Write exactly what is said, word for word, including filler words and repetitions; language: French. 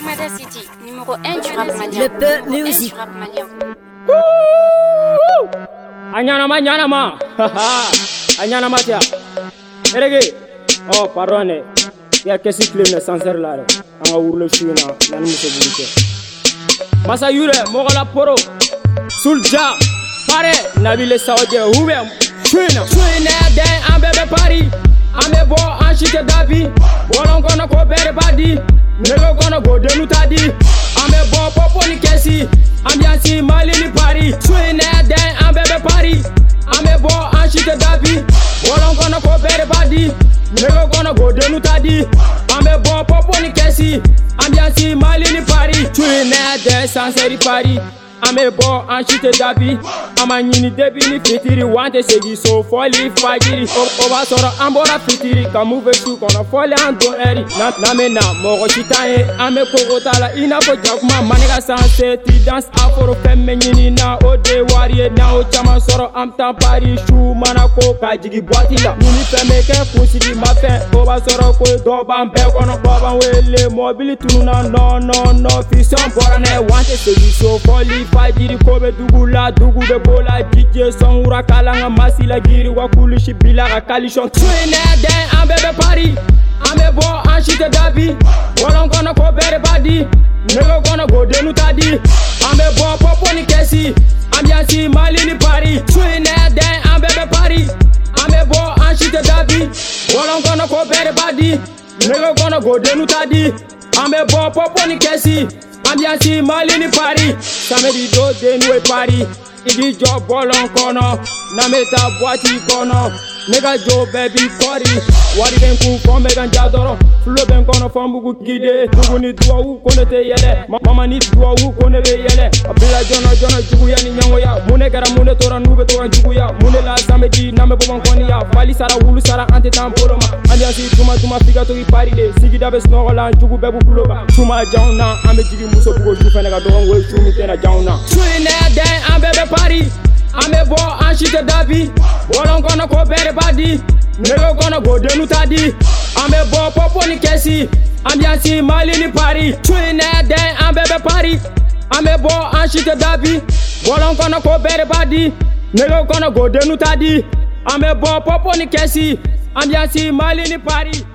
Lomada City, numéro un du rap malien. Le peu musique. Rap malien. Anyana anyana ma. Anyana ma tia. Erege. Oh pardon. Ya kesi clé ne sincère là. Anga urle china nan muso bulike. Masa yure mogola poro. Sulja. Pare nabile saoje hube. China. China den ambebe Paris. Ambe bo anchite davi. Bolon kono ko bere badi. Nego kono go denu tadi. Ambe bo popo ni kesi. Ambiance Mali ni Paris. China den ambebe Paris. Ambe bo anchite davi. Bolon kono ko bere badi. Nego kono go denu tadi. Ambe bo popo ni kesi. Ambiance Mali ni Paris. China den sanseri Paris. Ame bo anchite dabi. Ama nyini debi ni fitiri. Wante segi so foli fajiri. Oba soro ambora fitiri. Kamuve su kono foli ando eri. Na name na mogo chitaye. Ame kogo tala ina fo jakuma. Maniga sanse ti dance aforo femme nyini na ode warie. Na o chama soro am tampari. Shu mana ko kajigi boati la. Nini femme ke kusidi mafe. Oba soro ko doba mpe kono. Boba wele mobili tununa. No no no fison borane. Wante segi so foli fajiri kobe dugu la dugu be bola D J son ura kalanga masila giri wakulu shibila ka kalishon China den ambebe Paris ame bo anchite dabi bolon kono ko bere badi nego kono go denu tadi ame bo popo ni kesi ambiance Mali ni Paris China den ambebe Paris ame bo anchite dabi bolon kono ko bere badi nego kono go denu tadi ame bo popo ni kesi ambiance Mali ni Paris samedi do denwe Paris igi jo bolon kono na meta boati kono nega jo baby kori wari ben ku fombe gan jadoro flo ben kono fambugu gide dugu ni duwa wu kono te yele mama ni duwa wu kono be yele abila jono jono jugu ya ni nyango ya mune gara mune tora nube tora jugu ya mune la samedi na me bobon koni ya fali sara wulu sara ante tampolo ma ambiance tuma tuma figa to Paris de sigi dabe snogo la jugu bebu kuloba tuma jauna ambe jigi muso bugo ju fenega do ngwe tumi tena jauna China den ambebe Paris ame bo anchite davi bolon kono ko bere badi nego kono go denu tadi ame bo popo ni kesi ambiance Mali ni Paris China den ambebe Paris ame bo anchite davi bolon kono ko bere badi nego kono go denu tadi ame bo popo ni kesi ambiance Mali ni Paris